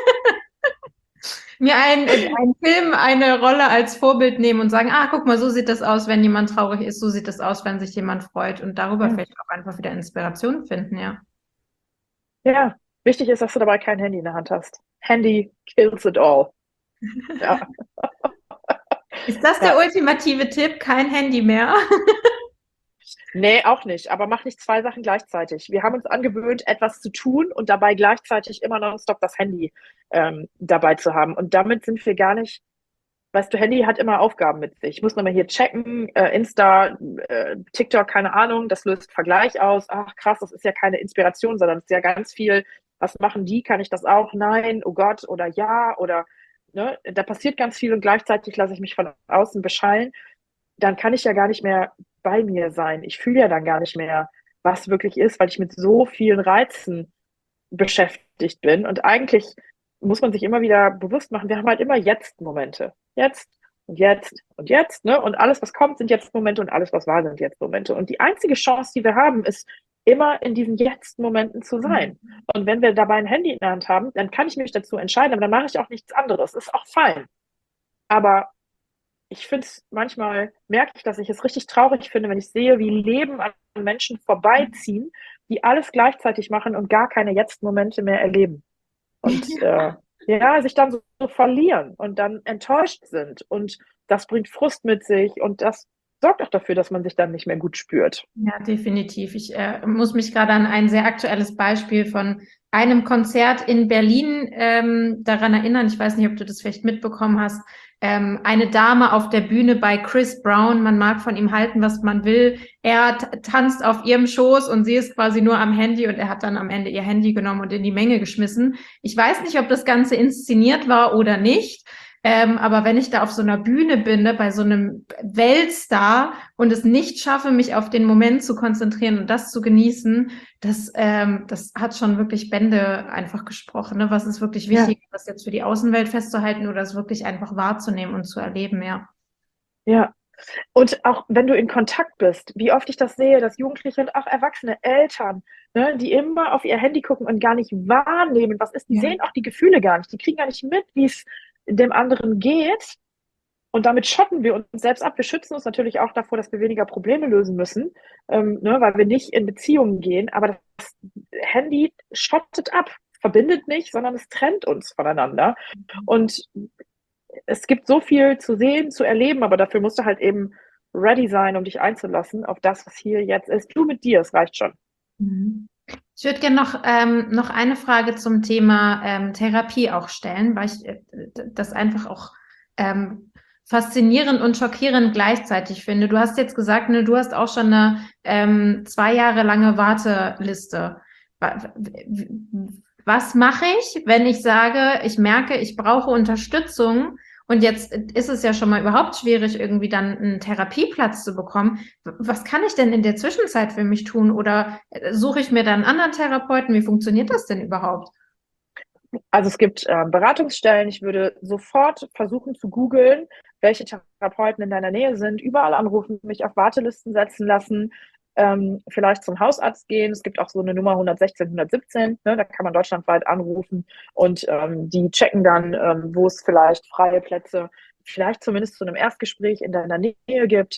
Mir einen Film, eine Rolle als Vorbild nehmen und sagen, ah, guck mal, so sieht das aus, wenn jemand traurig ist, so sieht das aus, wenn sich jemand freut und darüber Ja. vielleicht auch einfach wieder Inspiration finden, ja. Ja, wichtig ist, dass du dabei kein Handy in der Hand hast. Handy kills it all. Ja, Ist das der ja. ultimative Tipp? Kein Handy mehr? Nee, auch nicht. Aber mach nicht 2 Sachen gleichzeitig. Wir haben uns angewöhnt, etwas zu tun und dabei gleichzeitig immer nonstop das Handy dabei zu haben. Und damit sind wir gar nicht, weißt du, Handy hat immer Aufgaben mit sich. Ich muss nochmal hier checken, Insta, TikTok, keine Ahnung, das löst Vergleich aus. Ach krass, das ist ja keine Inspiration, sondern es ist ja ganz viel, was machen die? Kann ich das auch? Nein, oh Gott, oder ja, oder ne, da passiert ganz viel und gleichzeitig lasse ich mich von außen beschallen. Dann kann ich ja gar nicht mehr bei mir sein. Ich fühle ja dann gar nicht mehr, was wirklich ist, weil ich mit so vielen Reizen beschäftigt bin. Und eigentlich muss man sich immer wieder bewusst machen, wir haben halt immer Jetzt-Momente. Jetzt und jetzt und jetzt, ne? Und alles, was kommt, sind Jetzt-Momente und alles, was war, sind Jetzt-Momente. Und die einzige Chance, die wir haben, ist, immer in diesen Jetzt-Momenten zu sein. Und wenn wir dabei ein Handy in der Hand haben, dann kann ich mich dazu entscheiden, aber dann mache ich auch nichts anderes. Ist auch fein. Aber ich finde es manchmal, merke ich, dass ich es richtig traurig finde, wenn ich sehe, wie Leben an Menschen vorbeiziehen, die alles gleichzeitig machen und gar keine Jetzt-Momente mehr erleben. Und ja, sich dann so verlieren und dann enttäuscht sind. Und das bringt Frust mit sich und das sorgt auch dafür, dass man sich dann nicht mehr gut spürt. Ja, definitiv. Ich muss mich gerade an ein sehr aktuelles Beispiel von einem Konzert in Berlin daran erinnern. Ich weiß nicht, ob du das vielleicht mitbekommen hast. Eine Dame auf der Bühne bei Chris Brown. Man mag von ihm halten, was man will. Er tanzt auf ihrem Schoß und sie ist quasi nur am Handy und er hat dann am Ende ihr Handy genommen und in die Menge geschmissen. Ich weiß nicht, ob das Ganze inszeniert war oder nicht. Aber wenn ich da auf so einer Bühne bin, ne, bei so einem Weltstar und es nicht schaffe, mich auf den Moment zu konzentrieren und das zu genießen, das hat schon wirklich Bände einfach gesprochen. Ne? Was ist wirklich Ja, wichtig, das jetzt für die Außenwelt festzuhalten oder es wirklich einfach wahrzunehmen und zu erleben, ja. ja. Und auch wenn du in Kontakt bist, wie oft ich das sehe, dass Jugendliche und auch erwachsene Eltern, ne, die immer auf ihr Handy gucken und gar nicht wahrnehmen, was ist, die Ja. sehen auch die Gefühle gar nicht, die kriegen gar nicht mit, wie es dem anderen geht. Und damit schotten wir uns selbst ab. Wir schützen uns natürlich auch davor, dass wir weniger Probleme lösen müssen, ne, weil wir nicht in Beziehungen gehen. Aber das Handy schottet ab, verbindet nicht, sondern es trennt uns voneinander. Und es gibt so viel zu sehen, zu erleben, aber dafür musst du halt eben ready sein, um dich einzulassen auf das, was hier jetzt ist. Du mit dir, es reicht schon. Mhm. Ich würde gerne noch eine Frage zum Thema Therapie auch stellen, weil ich das einfach auch faszinierend und schockierend gleichzeitig finde. Du hast jetzt gesagt, ne, du hast auch schon eine 2 Jahre lange Warteliste. Was mache ich, wenn ich sage, ich merke, ich brauche Unterstützung und jetzt ist es ja schon mal überhaupt schwierig, irgendwie dann einen Therapieplatz zu bekommen. Was kann ich denn in der Zwischenzeit für mich tun? Oder suche ich mir dann einen anderen Therapeuten? Wie funktioniert das denn überhaupt? Also es gibt Beratungsstellen. Ich würde sofort versuchen zu googeln, welche Therapeuten in deiner Nähe sind, überall anrufen, mich auf Wartelisten setzen lassen, vielleicht zum Hausarzt gehen. Es gibt auch so eine Nummer 116, 117, ne, da kann man deutschlandweit anrufen und die checken dann, wo es vielleicht freie Plätze, vielleicht zumindest zu einem Erstgespräch in deiner Nähe gibt.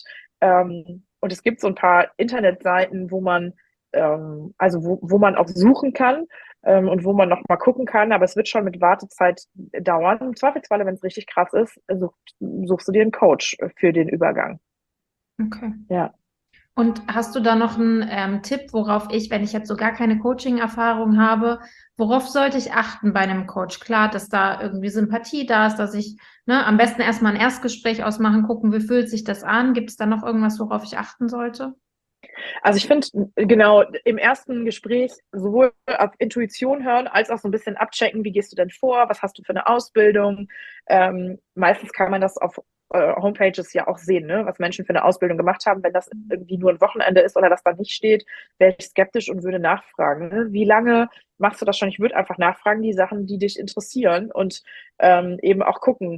Und es gibt so ein paar Internetseiten, wo man, also wo man auch suchen kann und wo man noch mal gucken kann, aber es wird schon mit Wartezeit dauern. Im Zweifelsfalle, wenn es richtig krass ist, suchst du dir einen Coach für den Übergang. Okay. Ja. Und hast du da noch einen Tipp, worauf ich, wenn ich jetzt so gar keine Coaching-Erfahrung habe, worauf sollte ich achten bei einem Coach? Klar, dass da irgendwie Sympathie da ist, dass ich am besten erstmal ein Erstgespräch ausmachen, gucken, wie fühlt sich das an? Gibt es da noch irgendwas, worauf ich achten sollte? Also ich finde, genau, im ersten Gespräch sowohl auf Intuition hören, als auch so ein bisschen abchecken, wie gehst du denn vor, was hast du für eine Ausbildung. Meistens kann man das auf Homepages ja auch sehen, ne? Was Menschen für eine Ausbildung gemacht haben. Wenn das irgendwie nur ein Wochenende ist oder das da nicht steht, wäre ich skeptisch und würde nachfragen. Ne? Wie lange machst du das schon? Ich würde einfach nachfragen, die Sachen, die dich interessieren und eben auch gucken,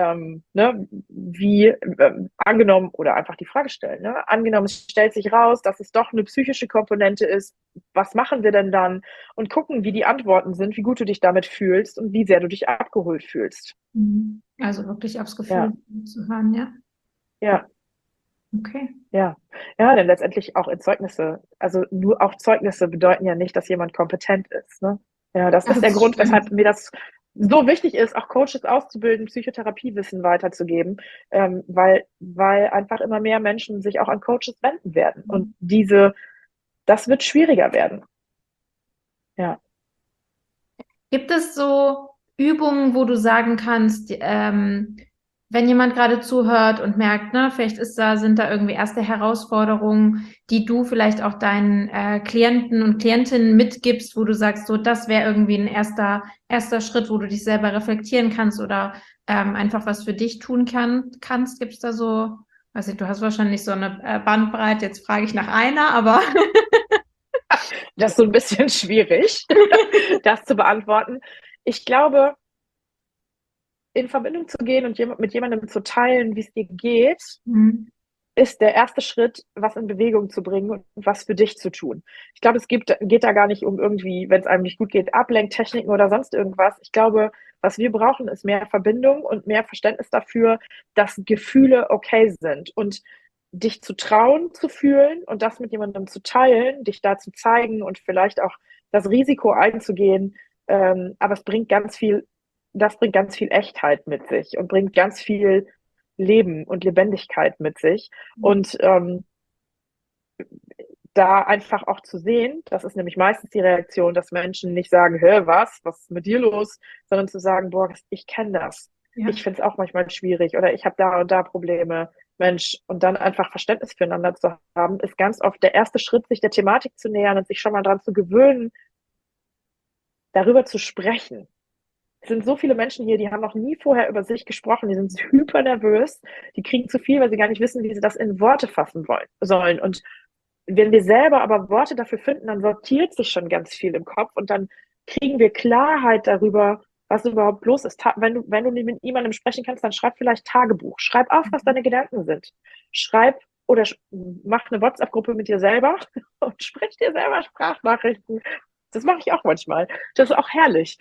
ne, wie angenommen oder einfach die Frage stellen. Ne? Angenommen, es stellt sich raus, dass es doch eine psychische Komponente ist. Was machen wir denn dann? Und gucken, wie die Antworten sind, wie gut du dich damit fühlst und wie sehr du dich abgeholt fühlst. Mhm. Also wirklich aufs Gefühl Ja, zu hören, ja. ja, Okay. ja. Ja, denn letztendlich auch in Zeugnisse, also nur auch Zeugnisse bedeuten ja nicht, dass jemand kompetent ist. Ne? Ja, das ist der Das Grund, stimmt. weshalb mir das so wichtig ist, auch Coaches auszubilden, Psychotherapiewissen weiterzugeben, weil einfach immer mehr Menschen sich auch an Coaches wenden werden. Und das wird schwieriger werden. Ja. Gibt es so Übungen, wo du sagen kannst, wenn jemand gerade zuhört und merkt, ne, vielleicht sind da irgendwie erste Herausforderungen, die du vielleicht auch deinen Klienten und Klientinnen mitgibst, wo du sagst, so, das wäre irgendwie ein erster Schritt, wo du dich selber reflektieren kannst oder einfach was für dich tun kannst? Gibt es da so, weiß ich, du hast wahrscheinlich so eine Bandbreite, jetzt frage ich nach einer, aber Das ist so ein bisschen schwierig, das zu beantworten. Ich glaube, in Verbindung zu gehen und mit jemandem zu teilen, wie es dir geht, Mhm. ist der erste Schritt, was in Bewegung zu bringen und was für dich zu tun. Ich glaube, geht da gar nicht um irgendwie, wenn es einem nicht gut geht, Ablenktechniken oder sonst irgendwas. Ich glaube, was wir brauchen, ist mehr Verbindung und mehr Verständnis dafür, dass Gefühle okay sind und dich zu trauen, zu fühlen und das mit jemandem zu teilen, dich da zu zeigen und vielleicht auch das Risiko einzugehen. Aber es bringt ganz viel das bringt ganz viel Echtheit mit sich und bringt ganz viel Leben und Lebendigkeit mit sich. Und da einfach auch zu sehen, das ist nämlich meistens die Reaktion, dass Menschen nicht sagen, hä, was ist mit dir los, sondern zu sagen, boah, ich kenne das. Ja. Ich finde es auch manchmal schwierig oder ich habe da und da Probleme. Mensch, und dann einfach Verständnis füreinander zu haben, ist ganz oft der erste Schritt, sich der Thematik zu nähern und sich schon mal dran zu gewöhnen, darüber zu sprechen. Es sind so viele Menschen hier, die haben noch nie vorher über sich gesprochen, die sind hyper nervös, die kriegen zu viel, weil sie gar nicht wissen, wie sie das in Worte fassen sollen. Und wenn wir selber aber Worte dafür finden, dann sortiert sich schon ganz viel im Kopf und dann kriegen wir Klarheit darüber, was überhaupt los ist. Wenn du mit jemandem sprechen kannst, dann schreib vielleicht Tagebuch. Schreib auf, was deine Gedanken sind. Schreib oder mach eine WhatsApp-Gruppe mit dir selber und sprich dir selber Sprachnachrichten. Das mache ich auch manchmal. Das ist auch herrlich.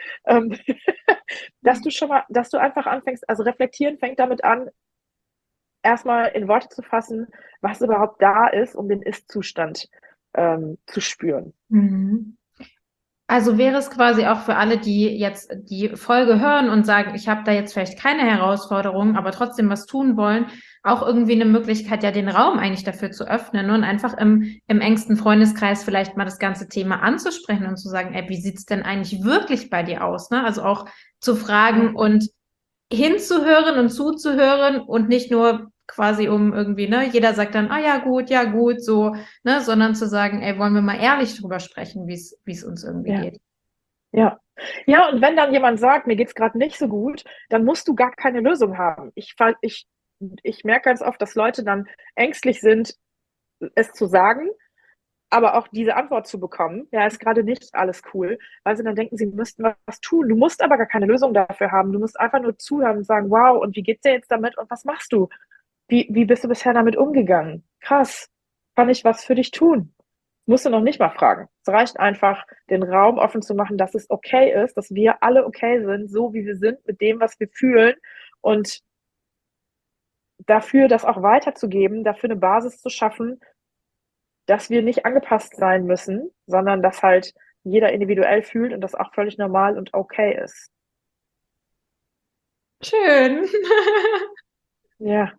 Dass du einfach anfängst, also reflektieren fängt damit an, erstmal in Worte zu fassen, was überhaupt da ist, um den Ist-Zustand zu spüren. Mhm. Also wäre es quasi auch für alle, die jetzt die Folge hören und sagen, ich habe da jetzt vielleicht keine Herausforderung, aber trotzdem was tun wollen, auch irgendwie eine Möglichkeit, ja den Raum eigentlich dafür zu öffnen und einfach im engsten Freundeskreis vielleicht mal das ganze Thema anzusprechen und zu sagen, ey, wie sieht's denn eigentlich wirklich bei dir aus? Ne? Also auch zu fragen und hinzuhören und zuzuhören und nicht nur quasi um irgendwie, ne, jeder sagt dann, ja gut, so, ne, sondern zu sagen, ey, wollen wir mal ehrlich drüber sprechen, wie es uns irgendwie geht. Ja. Ja, und wenn dann jemand sagt, mir geht's gerade nicht so gut, dann musst du gar keine Lösung haben. Ich merke ganz oft, dass Leute dann ängstlich sind, es zu sagen, aber auch diese Antwort zu bekommen, ja, ist gerade nicht alles cool, weil sie dann denken, sie müssten was tun. Du musst aber gar keine Lösung dafür haben. Du musst einfach nur zuhören und sagen, wow, und wie geht's dir jetzt damit und was machst du? Wie bist du bisher damit umgegangen? Krass. Kann ich was für dich tun? Musst du noch nicht mal fragen. Es reicht einfach, den Raum offen zu machen, dass es okay ist, dass wir alle okay sind, so wie wir sind, mit dem, was wir fühlen und dafür das auch weiterzugeben, dafür eine Basis zu schaffen, dass wir nicht angepasst sein müssen, sondern dass halt jeder individuell fühlt und das auch völlig normal und okay ist. Schön. Ja.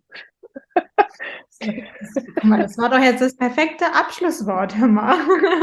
Guck mal, das war doch jetzt das perfekte Abschlusswort, hör mal.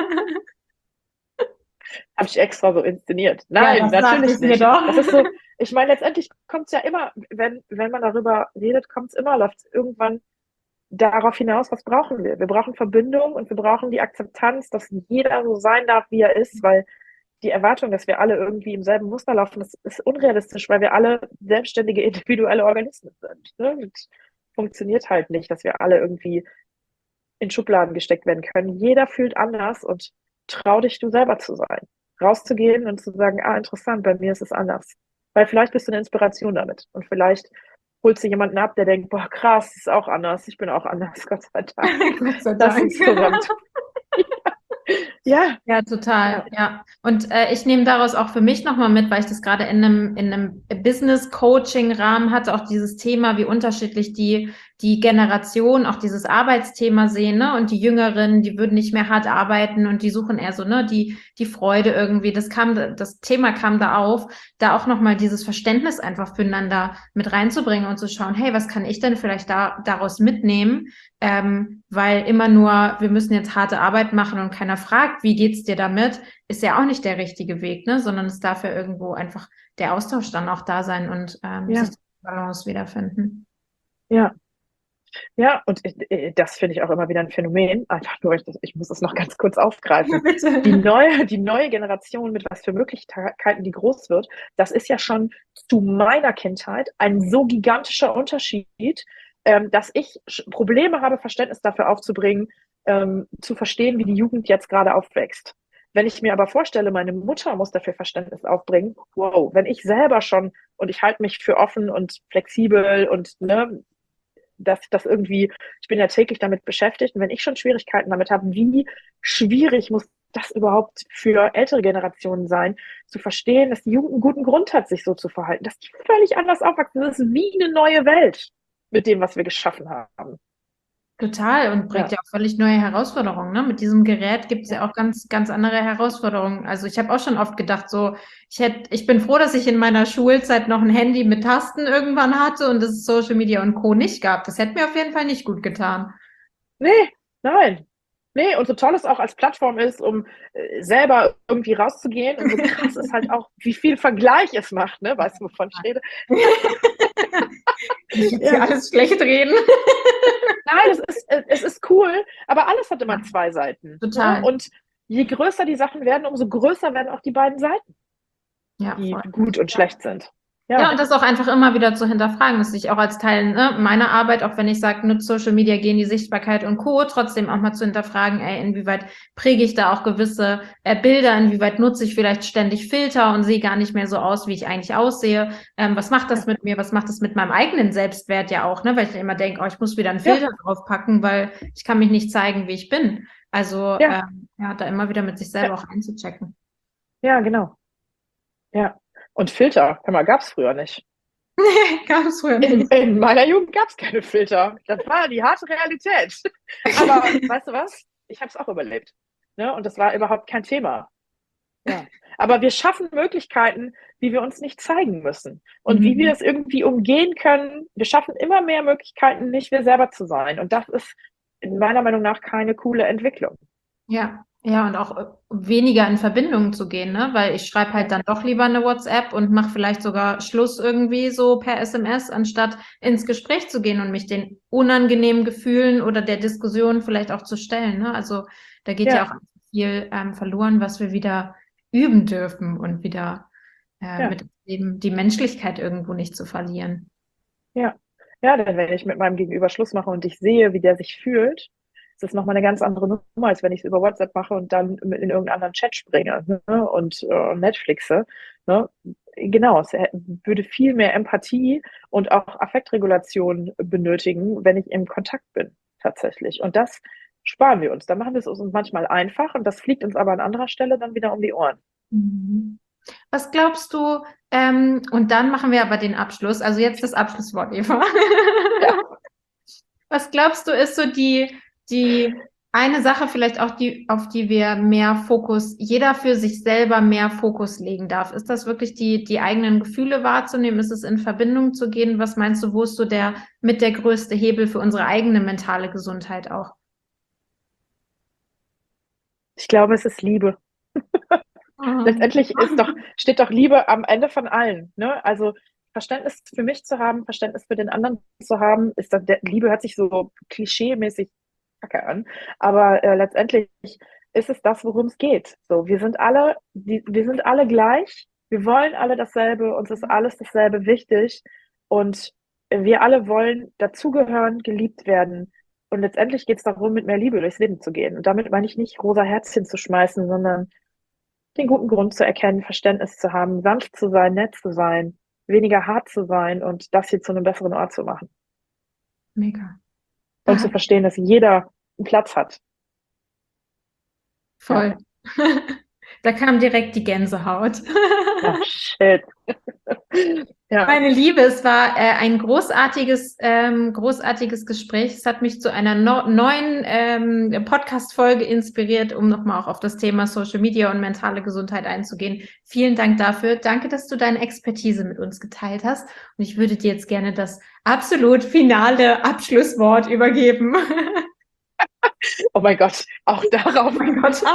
Habe ich extra so inszeniert. Nein, ja, das natürlich dachte ich nicht. mir doch. Das ist so, ich meine, letztendlich kommt es ja immer, wenn man darüber redet, läuft es irgendwann darauf hinaus, was brauchen wir? Wir brauchen Verbindung und wir brauchen die Akzeptanz, dass jeder so sein darf, wie er ist, weil die Erwartung, dass wir alle irgendwie im selben Muster laufen, das ist unrealistisch, weil wir alle selbstständige individuelle Organismen sind. Ne? Und funktioniert halt nicht, dass wir alle irgendwie in Schubladen gesteckt werden können. Jeder fühlt anders und trau dich, du selber zu sein. Rauszugehen und zu sagen, interessant, bei mir ist es anders. Weil vielleicht bist du eine Inspiration damit. Und vielleicht holst du jemanden ab, der denkt, boah, krass, ist auch anders. Ich bin auch anders, Gott sei Dank. Gott sei Das Dank. ist verwandt. Ja. Ja, total, ja. Und ich nehme daraus auch für mich nochmal mit, weil ich das gerade in einem Business-Coaching-Rahmen hatte, auch dieses Thema, wie unterschiedlich die Generation auch dieses Arbeitsthema sehen, ne? Und die Jüngeren, die würden nicht mehr hart arbeiten und die suchen eher so, ne, die Freude irgendwie. Das Thema kam da auf, da auch nochmal dieses Verständnis einfach füreinander mit reinzubringen und zu schauen, hey, was kann ich denn vielleicht daraus mitnehmen? Weil immer nur, wir müssen jetzt harte Arbeit machen und keiner fragt, wie geht's dir damit, ist ja auch nicht der richtige Weg, ne? Sondern es darf ja irgendwo einfach der Austausch dann auch da sein und sich die Balance wiederfinden. Ja. Ja, und das finde ich auch immer wieder ein Phänomen. Einfach nur, ich muss es noch ganz kurz aufgreifen. Ja, bitte. Die neue Generation, mit was für Möglichkeiten die groß wird, das ist ja schon zu meiner Kindheit ein so gigantischer Unterschied, dass ich Probleme habe, Verständnis dafür aufzubringen, zu verstehen, wie die Jugend jetzt gerade aufwächst. Wenn ich mir aber vorstelle, meine Mutter muss dafür Verständnis aufbringen, wow, wenn ich selber schon, und ich halte mich für offen und flexibel und ne, dass das irgendwie, ich bin ja täglich damit beschäftigt und wenn ich schon Schwierigkeiten damit habe, wie schwierig muss das überhaupt für ältere Generationen sein, zu verstehen, dass die Jugend einen guten Grund hat, sich so zu verhalten, dass die völlig anders aufwachsen. Das ist wie eine neue Welt mit dem, was wir geschaffen haben. Total und bringt Ja. ja auch völlig neue Herausforderungen, ne? Mit diesem Gerät gibt es ja auch ganz, ganz andere Herausforderungen. Also ich habe auch schon oft gedacht, so, ich bin froh, dass ich in meiner Schulzeit noch ein Handy mit Tasten irgendwann hatte und dass es Social Media und Co. nicht gab. Das hätte mir auf jeden Fall nicht gut getan. Nee, nein. Nee, und so toll es auch als Plattform ist, um selber irgendwie rauszugehen und so krass ist halt auch, wie viel Vergleich es macht, ne? Weißt du, wovon ich rede? Ich jetzt hier Ja. alles schlecht reden. Nein, es ist cool, aber alles hat immer zwei Seiten. Ne? Total. Und je größer die Sachen werden, umso größer werden auch die beiden Seiten, Ja, die voll. gut und schlecht sind. Ja, und das auch einfach immer wieder zu hinterfragen, dass ich auch als Teil, ne, meiner Arbeit, auch wenn ich sage, nutze Social Media, gehen die Sichtbarkeit und Co., trotzdem auch mal zu hinterfragen, inwieweit präge ich da auch gewisse Bilder, inwieweit nutze ich vielleicht ständig Filter und sehe gar nicht mehr so aus, wie ich eigentlich aussehe. Was macht das mit mir? Was macht das mit meinem eigenen Selbstwert ja auch, ne? Weil ich immer denke, ich muss wieder einen Filter draufpacken, weil ich kann mich nicht zeigen, wie ich bin. Also da immer wieder mit sich selber auch einzuchecken. Ja, genau. Ja. Und Filter, hör mal, gab es früher nicht. Gab es früher nicht. In meiner Jugend gab es keine Filter. Das war die harte Realität. Aber weißt du was? Ich habe es auch überlebt. Ne? Und das war überhaupt kein Thema. Ja. Aber wir schaffen Möglichkeiten, wie wir uns nicht zeigen müssen. Und wie wir es irgendwie umgehen können. Wir schaffen immer mehr Möglichkeiten, nicht wir selber zu sein. Und das ist in meiner Meinung nach keine coole Entwicklung. Ja, und auch weniger in Verbindung zu gehen, ne? Weil ich schreibe halt dann doch lieber eine WhatsApp und mache vielleicht sogar Schluss irgendwie so per SMS, anstatt ins Gespräch zu gehen und mich den unangenehmen Gefühlen oder der Diskussion vielleicht auch zu stellen, ne? Also da geht ja auch viel verloren, was wir wieder üben dürfen und wieder mit eben die Menschlichkeit irgendwo nicht zu verlieren. Ja, denn wenn ich mit meinem Gegenüber Schluss mache und ich sehe, wie der sich fühlt, ist das nochmal eine ganz andere Nummer, als wenn ich es über WhatsApp mache und dann in irgendeinen anderen Chat springe, ne? Und Netflixe. Ne? Genau, es würde viel mehr Empathie und auch Affektregulation benötigen, wenn ich im Kontakt bin, tatsächlich. Und das sparen wir uns. Da machen wir es uns manchmal einfach und das fliegt uns aber an anderer Stelle dann wieder um die Ohren. Mhm. Was glaubst du, und dann machen wir aber den Abschluss, also jetzt das Abschlusswort, Eva. Ja. Was glaubst du, ist so die eine Sache vielleicht auch, auf die wir mehr Fokus, jeder für sich selber mehr Fokus legen darf? Ist das wirklich die eigenen Gefühle wahrzunehmen? Ist es in Verbindung zu gehen? Was meinst du, wo ist so der größte Hebel für unsere eigene mentale Gesundheit auch? Ich glaube, es ist Liebe. Letztendlich steht doch Liebe am Ende von allen. Ne? Also Verständnis für mich zu haben, Verständnis für den anderen zu haben, ist dann, Liebe hört sich so klischee-mäßig kacke an, aber letztendlich ist es das, worum es geht. So, wir sind alle gleich, wir wollen alle dasselbe, uns ist alles dasselbe wichtig und wir alle wollen dazugehören, geliebt werden. Und letztendlich geht es darum, mit mehr Liebe durchs Leben zu gehen. Und damit meine ich nicht rosa Herzchen zu schmeißen, sondern den guten Grund zu erkennen, Verständnis zu haben, sanft zu sein, nett zu sein, weniger hart zu sein und das hier zu einem besseren Ort zu machen. Mega. Und zu verstehen, dass jeder einen Platz hat. Voll. Ja. Da kam direkt die Gänsehaut. Oh, shit. Ja. Meine Liebe, es war ein großartiges Gespräch. Es hat mich zu einer neuen Podcast-Folge inspiriert, um nochmal auch auf das Thema Social Media und mentale Gesundheit einzugehen. Vielen Dank dafür. Danke, dass du deine Expertise mit uns geteilt hast. Und ich würde dir jetzt gerne das absolut finale Abschlusswort übergeben. Oh mein Gott, auch darauf. Oh mein Gott.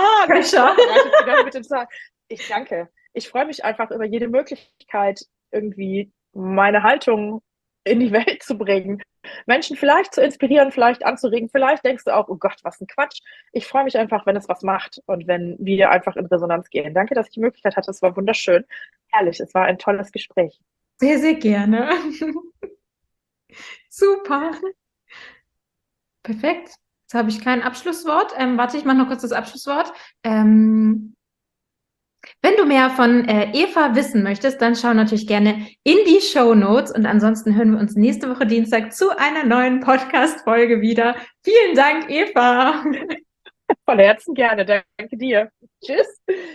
Ich danke. Ich freue mich einfach über jede Möglichkeit, irgendwie meine Haltung in die Welt zu bringen. Menschen vielleicht zu inspirieren, vielleicht anzuregen. Vielleicht denkst du auch, oh Gott, was ein Quatsch. Ich freue mich einfach, wenn es was macht und wenn wir einfach in Resonanz gehen. Danke, dass ich die Möglichkeit hatte. Es war wunderschön. Herrlich, es war ein tolles Gespräch. Sehr, sehr gerne. Super. Perfekt. Jetzt habe ich kein Abschlusswort. Warte, ich mache noch kurz das Abschlusswort. Wenn du mehr von Eva wissen möchtest, dann schau natürlich gerne in die Shownotes und ansonsten hören wir uns nächste Woche Dienstag zu einer neuen Podcast-Folge wieder. Vielen Dank, Eva. Von Herzen gerne. Danke dir. Tschüss.